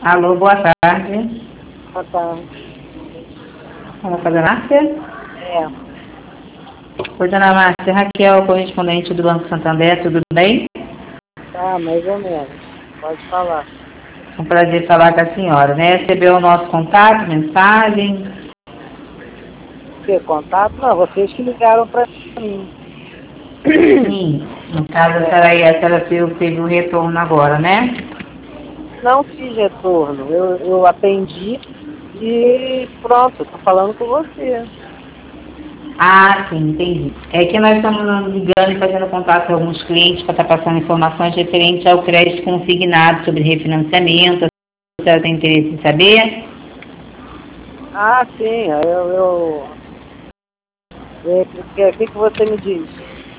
Alô, boa tarde. Boa tarde. Fala com a dona Márcia? É. Oi, dona Márcia. Raquel, correspondente do Banco Santander, tudo bem? Tá, mais ou menos. Pode falar. É um prazer falar com a senhora, né? Recebeu o nosso contato, mensagem? Que contato? Não, vocês que ligaram pra mim. Sim. No caso, a senhora teve o retorno agora, né? Não fiz retorno. Eu atendi e pronto, tô falando com você. Ah, sim, entendi. É que nós estamos ligando e fazendo contato com alguns clientes para estar passando informações referentes ao crédito consignado sobre refinanciamento. A senhora tem interesse em saber? Ah, sim, o que você me diz?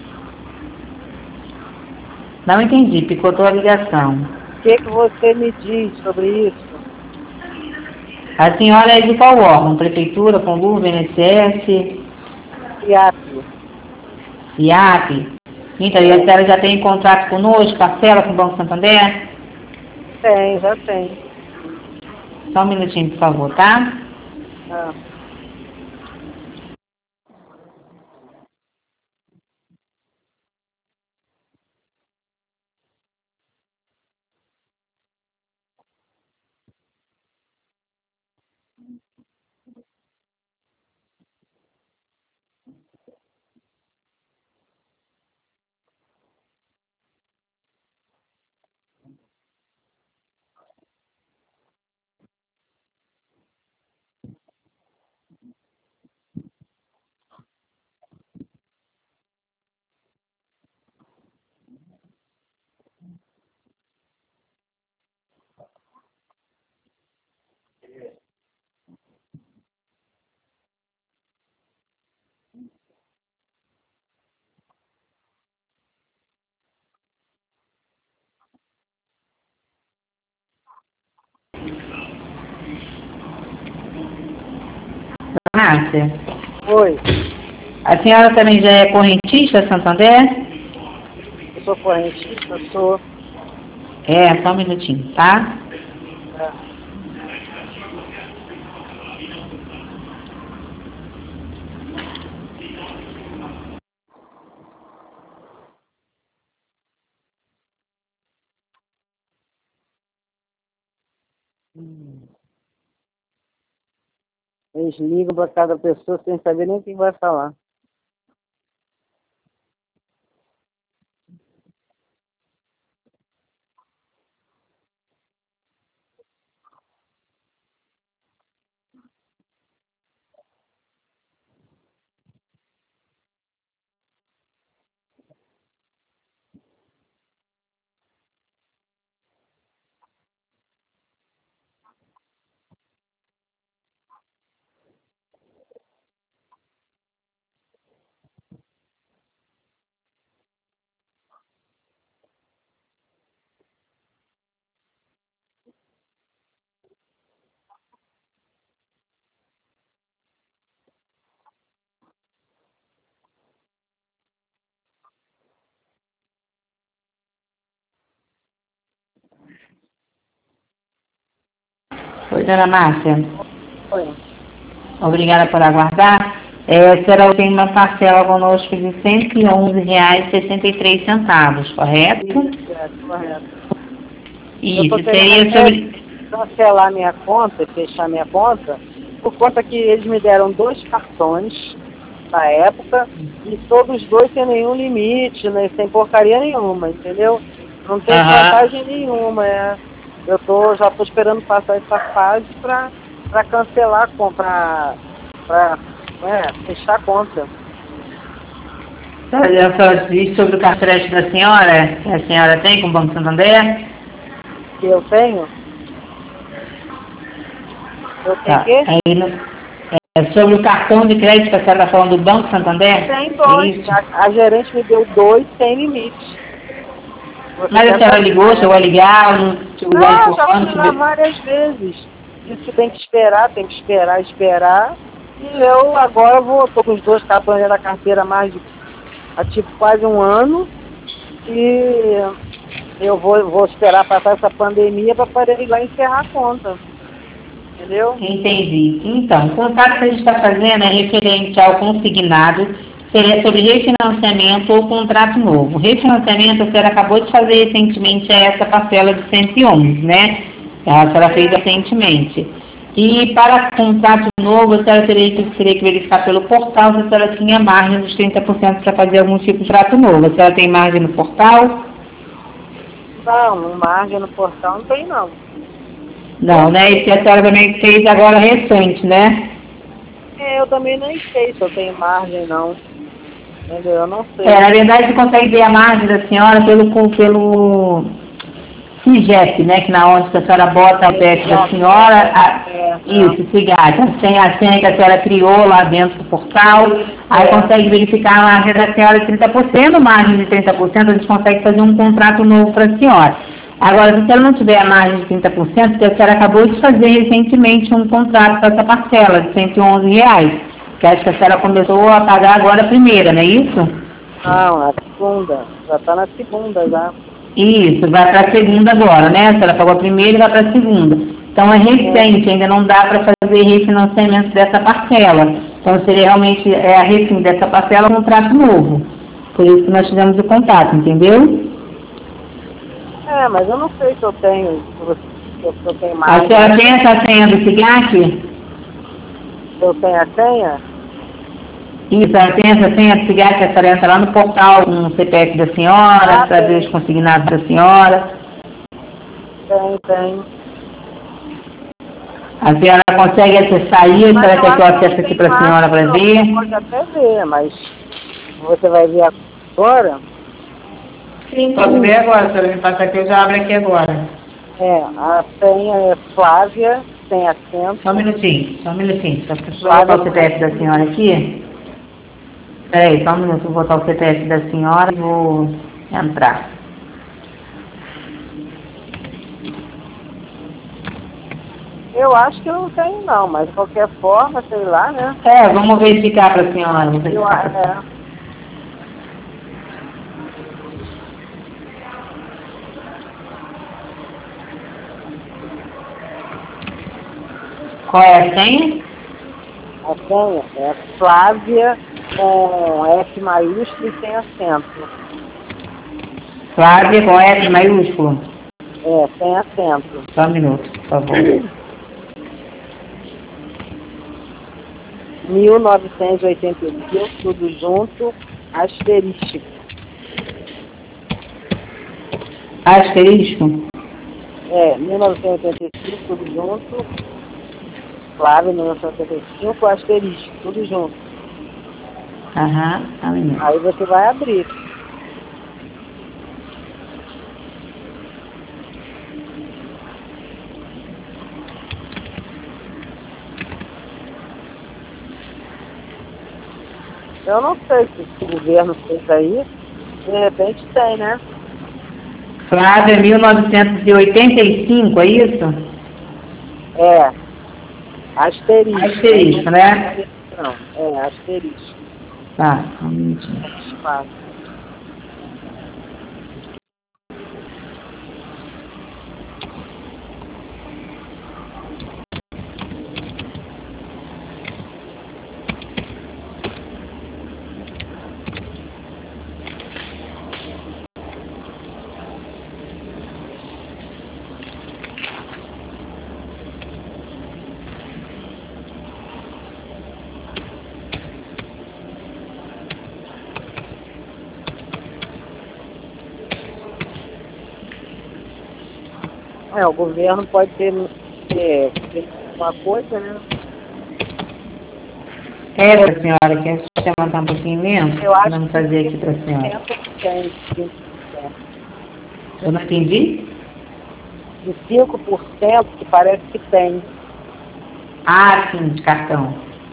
Não entendi, picotou a ligação. O que você me diz sobre isso? A senhora é de qual órgão? Prefeitura, Conluve, INSS, IAP. IAP? Então, e a senhora já tem contrato conosco, parcela com o Banco Santander? Tem, já tem. Só um minutinho, por favor, tá? Ah. Márcia, Oi, a senhora também já é correntista Santander? eu sou correntista, sou. É, só um minutinho, tá? É. Eles ligam para cada pessoa sem saber nem o que vai falar. Oi, dona Márcia. Oi. Obrigada por aguardar. A senhora tem uma parcela conosco de R$ 111,63, correto? Isso, correto. Eu Isso, estou querendo seria até sobre... cancelar minha conta, fechar minha conta, por conta que eles me deram 2 cartões na época e todos os 2 sem nenhum limite, né, sem porcaria nenhuma, entendeu? Não tem vantagem nenhuma. Já estou esperando passar essa fase para cancelar, para fechar a conta. Eu só disse sobre o cartão de crédito da senhora, que a senhora tem com o Banco Santander. Que eu tenho? Eu tenho o Tá. quê? Aí, sobre o cartão de crédito que a senhora está falando do Banco Santander? Tem 2. Isso. A gerente me deu 2 sem limite. Mas a senhora ligou, chegou a ligar, chegou a Não, já fui informando lá sobre... várias vezes. Disse que tem que esperar, esperar. E eu agora tô com os 2 cartões na carteira há tipo quase um ano. E eu vou esperar passar essa pandemia para poder ir lá encerrar a conta. Entendeu? Entendi. Então, o contrato que a gente está fazendo é referente ao consignado, seria sobre refinanciamento ou contrato novo. Refinanciamento, a senhora acabou de fazer recentemente essa parcela de 111, né? A senhora fez recentemente. E para contrato novo, a senhora teria que verificar pelo portal se a senhora tinha margem dos 30% para fazer algum tipo de contrato novo. A senhora tem margem no portal? Não, margem no portal não tem não. Não, né? E que a senhora também fez agora recente, né? Eu também nem sei se eu tenho margem não. Entendeu? Eu não sei. Na verdade, você consegue ver a margem da senhora pelo CIGEP, né? Que na onde a senhora bota o CPF da senhora, isso, CIGAT, a senha que a senhora criou lá dentro do portal, aí consegue verificar a margem da senhora de 30%, margem de 30%, a gente consegue fazer um contrato novo para a senhora. Agora, se a senhora não tiver a margem de 30%, porque a senhora acabou de fazer recentemente um contrato para essa parcela de R$ 111, que acho que a senhora começou a pagar agora a primeira, não é isso? Não, a segunda. Já está na segunda já. Isso, vai para a segunda agora, né? A senhora pagou a primeira e vai para a segunda. Então é recente, ainda não dá para fazer refinanciamento dessa parcela. Então seria realmente a refim dessa parcela um contrato novo. Por isso que nós fizemos o contato, entendeu? Mas eu não sei se eu tenho, se eu tenho A margem. senhora tem essa senha do SIGAC? Eu tenho a senha? Isso, ela tem essa senha do SIGAC, a senhora entra lá no portal com o CPF da senhora, para ver os consignados da senhora. Tem. A senhora consegue acessar aí, a senhora quer que eu acesse aqui para a senhora para ver? Pode até ver, mas você vai ver agora? Sim, posso ver agora, a senhora me passa aqui, eu já abro aqui agora. A senha é Flávia, sem acento. Só um minutinho, só que eu vou botar o CPF da senhora aqui. Peraí, só um minuto, vou botar o CPF da senhora e vou entrar. Eu acho que eu não tenho não, mas de qualquer forma, sei lá, né? Vamos verificar para a senhora. Qual é a senha? A senha é Flávia com F maiúsculo e sem acento. Flávia com F maiúsculo? Sem acento. Só um minuto, por favor. 1985, tudo junto, asterístico. Asterisco? 1985, tudo junto. Flávia, 1985, asterístico, tudo junto. Aí você vai abrir. Eu não sei se o governo fez aí, de repente tem, né? Flávia, 1985, é isso? Asterisco. Asterisco, né? Não, asterisco. Tá, só um minutinho. O governo pode ter uma coisa, né? Senhora, quer levantar um pouquinho menos? Eu acho Vamos fazer aqui para a senhora. Eu não entendi? De 5% que parece que tem. Sim, de cartão.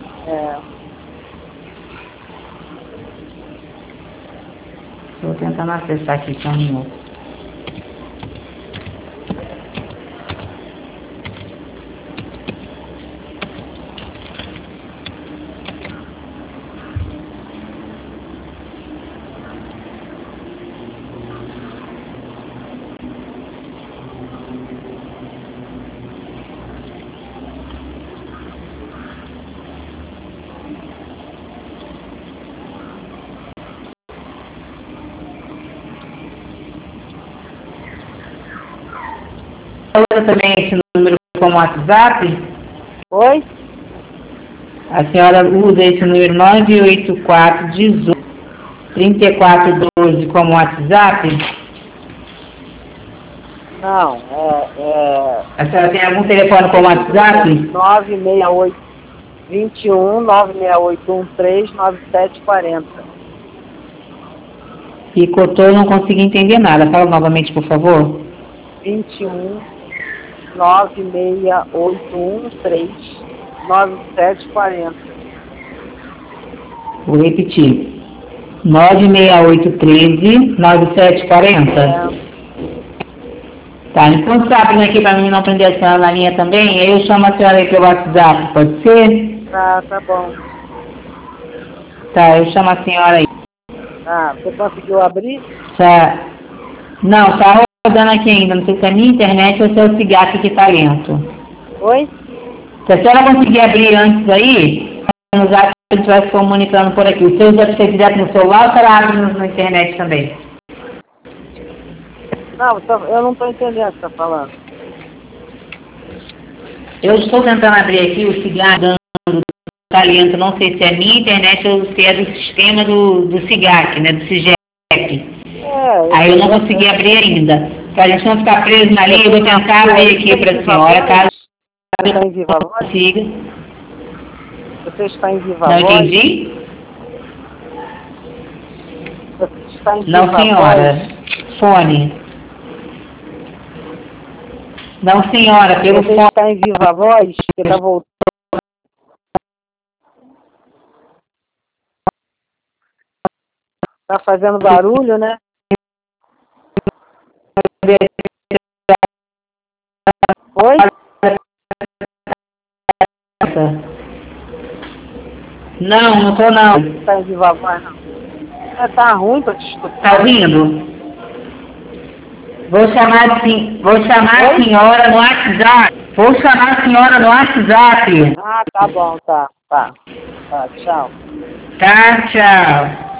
Estou tentando acessar aqui, só um minuto. também esse número como WhatsApp? Oi? A senhora usa esse número 98418-3412 como WhatsApp? Não, A senhora tem algum telefone como WhatsApp? 968 21 96813 9740. Picotou, não consegui entender nada. Fala novamente, por favor. 21 96813 9740. Vou repetir. 96813-9740. Tá, então sabe aqui para mim não prender a senhora na linha também? Aí eu chamo a senhora aí pelo WhatsApp, pode ser? Tá bom. Tá, eu chamo a senhora aí. Você conseguiu abrir? Tá. Não, tá rodando aqui ainda. Não sei se é a minha internet ou se é o cigarro que tá lento. Oi? Se a senhora conseguir abrir antes aí, no zap a gente vai se comunicando por aqui. O seu deve ser direto no celular ou a senhora abre na internet também? Não, eu não estou entendendo o que você está falando. Eu estou tentando abrir aqui o cigarro dando talento, não sei se é a minha internet ou se é do sistema do CIGAC, né, do CIGEP. Aí eu não consegui abrir ainda. Para a gente não ficar preso na linha, eu vou tentar abrir aqui para a senhora, caso você está em Viva Voz? Consiga. Você está em Viva Não Voz? entendi? Você está em Viva Não, senhora. Voz? Fone. Não, senhora, pelo Você fone. está em Viva Voz? Que está voltando. Está fazendo barulho, né? Oi? Não tô não. Você está em Viva Voz, não? Tá ruim para te escutar. Tá ouvindo? Vou chamar a senhora no WhatsApp. Vou chamar a senhora no WhatsApp. Tá bom, tá. Tchau. Tá, tchau.